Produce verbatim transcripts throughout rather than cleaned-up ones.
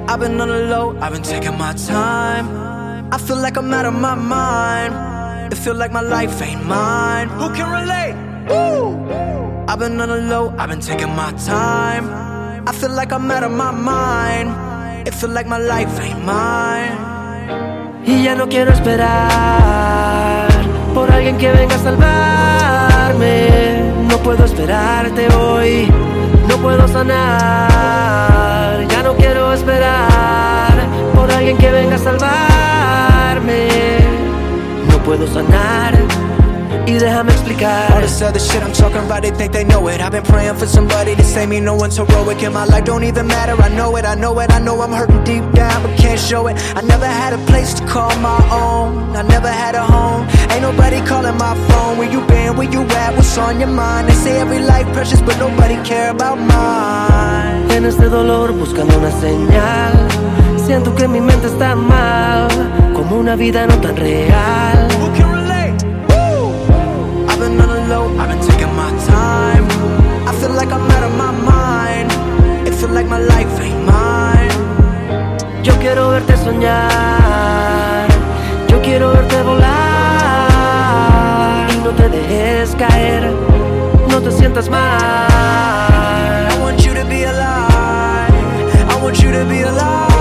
I've been on the low, I've been taking my time. I feel like I'm out of my mind. It feel like my life ain't mine. Who can relate? Woo! I've been on the low, I've been taking my time. I feel like I'm out of my mind. It feel like my life ain't mine. Y ya no quiero esperar por alguien que venga a salvarme. No puedo esperarte hoy, no puedo sanar. Ya no quiero esperar por alguien que venga a salvarme. No puedo sanar. Y déjame explicar. All this other shit I'm talking about, they think they know it. I've been praying for somebody to save me, no one's heroic. And my life don't even matter, I know it, I know it. I know I'm hurting deep down, but can't show it. I never had a place to call my own, I never had a home. Ain't nobody calling my phone. Where you been, where you at, what's on your mind? They say every life precious, but nobody care about mine. En este dolor buscando una señal, siento que mi mente está mal, como una vida no tan real. Who can relate? Woo! I've been on the low, I've been taking my time. I feel like I'm out of my mind. It feel like my life ain't mine. Yo quiero verte soñar, yo quiero verte volar. Y no te dejes caer, no te sientas mal. I want you to be alive, I want you to be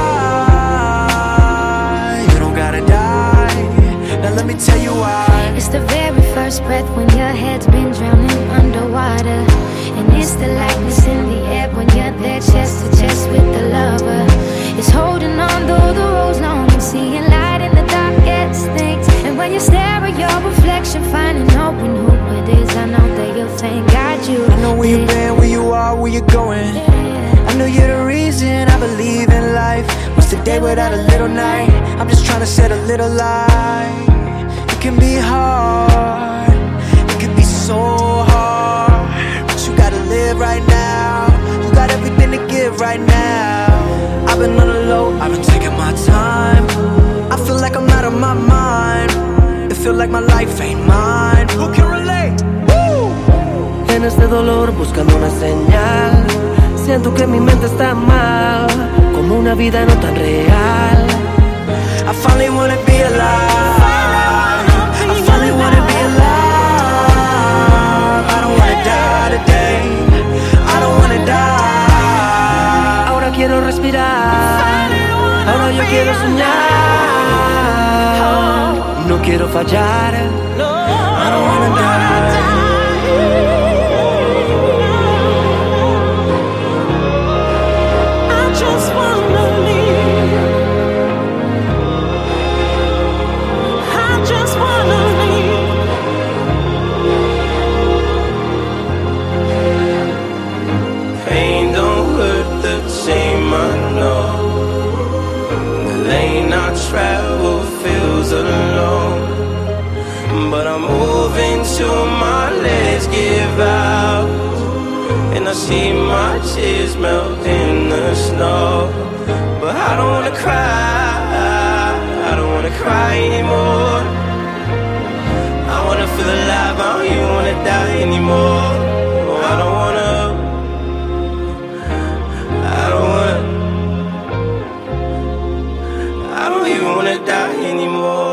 alive. You don't gotta die, now let me tell you why. It's the very first breath when your head's been drowning underwater. And it's the lightness in the air when you're there chest to chest with the lover. It's holding on though the road's long and seeing light in the darkest things. And when you stare at your reflection, finding out when who it is, I know that you'll thank God you I know where you've been, where you are, where you're going. I know you're the reason I believe in life. What's the day without a little night? I'm just trying to set a little light. It can be hard, it can be so hard, but you gotta live right now. You got everything to give right now. I've been on the low, I've been taking my time. I feel like I'm out of my mind. It feel like my life ain't mine. Who can relate? Woo! En este dolor buscando una señal, siento que mi mente está mal, como una vida no tan real. I finally wanna be alive, I finally wanna be alive. I don't wanna die today, I don't wanna die. Ahora quiero respirar, ahora yo quiero soñar. No quiero fallar, I don't wanna die. Travel feels alone, but I'm moving till my legs give out, and I see my tears melt in the snow. But I don't wanna cry, I don't wanna cry anymore. I wanna feel alive, I don't even wanna die anymore. Oh, I don't wanna, I don't wanna, I don't even wanna die anymore.